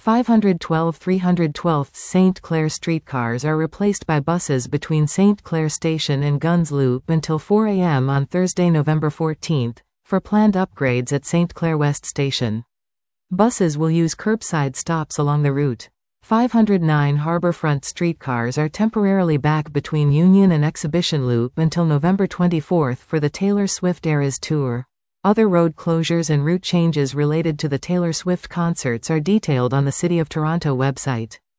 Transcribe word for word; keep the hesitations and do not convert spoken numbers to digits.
five twelve three twelve Saint Clair streetcars are replaced by buses between Saint Clair Station and Guns Loop until four a m on Thursday, November fourteenth, for planned upgrades at Saint Clair West Station. Buses will use curbside stops along the route. five oh nine Harborfront streetcars are temporarily back between Union and Exhibition Loop until November twenty-fourth for the Taylor Swift Eras Tour. Other road closures and route changes related to the Taylor Swift concerts are detailed on the City of Toronto website.